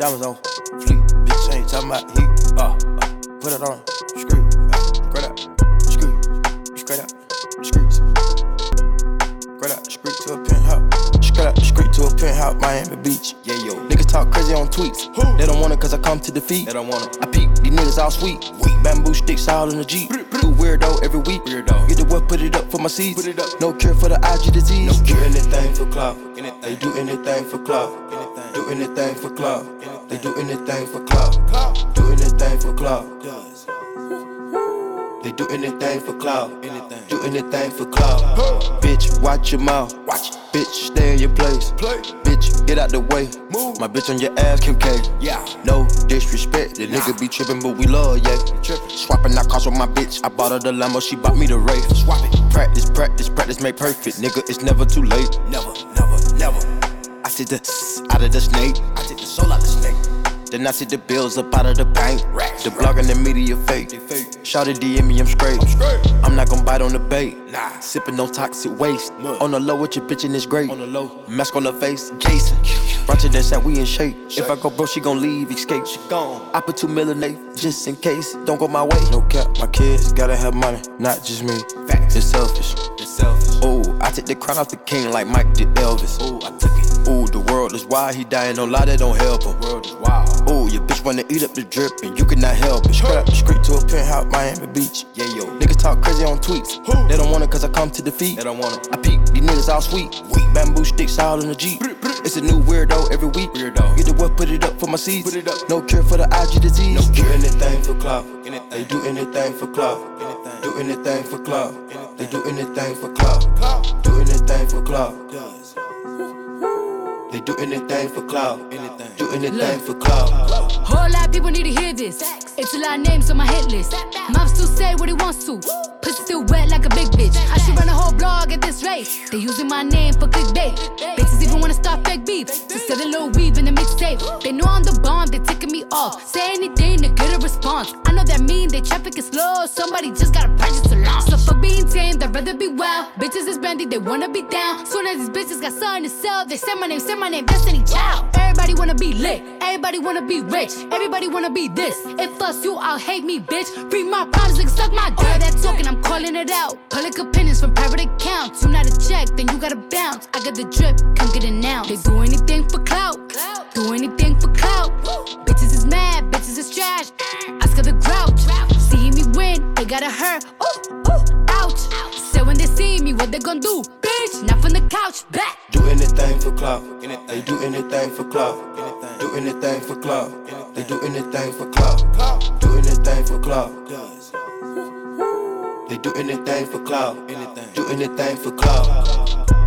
Diamonds on fleek, bitch ain't talking about heat. Put it on, screw, straight out, screw, straight out, streets. Straight out the street to a penthouse. Straight out the street to a penthouse, Miami Beach. Yeah, yo. Niggas talk crazy on tweets. They don't want it cause I come to defeat. They don't want it. I peep, these niggas all sweet. Bamboo sticks all in the Jeep. Do weirdo every week. Weirdo. Get the what, put it up for my seeds. Put it up. No cure for the IG disease. No cure. Do anything for clout. They do anything for clout. Do anything for clout. They do anything for clout. Do anything for clout. They do anything for clout. Do anything for clout. Bitch, watch your mouth. Watch it. Bitch, stay in your place. Bitch, get out the way. Move. My bitch on your ass, Kim K. Yeah. No disrespect. The nigga be trippin', but we love, yeah. Swapping out cars with my bitch. I bought her the Lambo, she bought me the Wraith. Swap it. Practice, practice, practice, make perfect. Nigga, it's never too late. Never, never, never. I see the out of the snake. I take the soul out the snake. Then I see the bills up out of the bank. The blog and the media fake. Shawty DM me, I'm straight. I'm not gon' bite on the bait. Sippin' no toxic waste. On the low with your bitch and it's great. Mask on the face, Jason. Brunch and said we in shape. If I go broke, she gon' leave, escape. She gone. I put $2 million just in case. Don't go my way. No cap, my kids gotta have money, not just me. It's selfish. Ooh, I took the crown off the king like Mike did Elvis. Ooh, I took it. Ooh, the world is wild, he dying, no lie, that don't help him. World is wild. Ooh, your bitch wanna eat up the drip and you cannot help it. Straight out the street to a penthouse, Miami Beach. Yeah, yo. Niggas talk crazy on tweets. They don't want it cause I come to defeat. They don't want it. I peep, these niggas all sweet. Bamboo sticks all in the Jeep. It's a new weirdo every week. Weirdo. Get the what, put it up for my seeds. Put it up. No cure for the IG disease. No cure. Do anything for clout. They do anything for clout. Do anything for clout. They do anything for clout. Do anything for clout. They do anything for clout. Do anything for clout. Whole lot of people need to hear this. It's a lot of names on my hit list. Mom still say what he wants to. Pussy still wet like a big bitch. I should run a whole blog at this rate. They using my name for clickbait. Bitches even wanna start fake beef. To sell a little weave in the mixtape. They know I'm the bomb, they ticking me off. Say anything to get a response. I know that mean they traffic is slow. Somebody just gotta purchase to launch. So for being tame, I'd rather be wild. Bitches is bendy, they wanna be down. Soon as these bitches got something to sell, they say my name, Destiny Child. Everybody wanna be lit, everybody wanna be rich, everybody wanna be this. If us you, I'll hate me, bitch. Read my problems, nigga, suck my dick. All that talking, I'm calling it out. Public opinions from private accounts. You not a check, then you gotta bounce. I got the drip, come get it now. They do anything for clout, do anything for clout. Bitches is mad, bitches is trash. Ask her the grouch. See me win, they gotta hurt. Ooh, ooh, ouch. Say when they see me, what they gon' do? Bitch, not from the couch, back. Do anything for clout. They do anything for clout. Do anything for clout. They do anything for clout. Do anything for clout. They do anything for clout. Do anything for clout.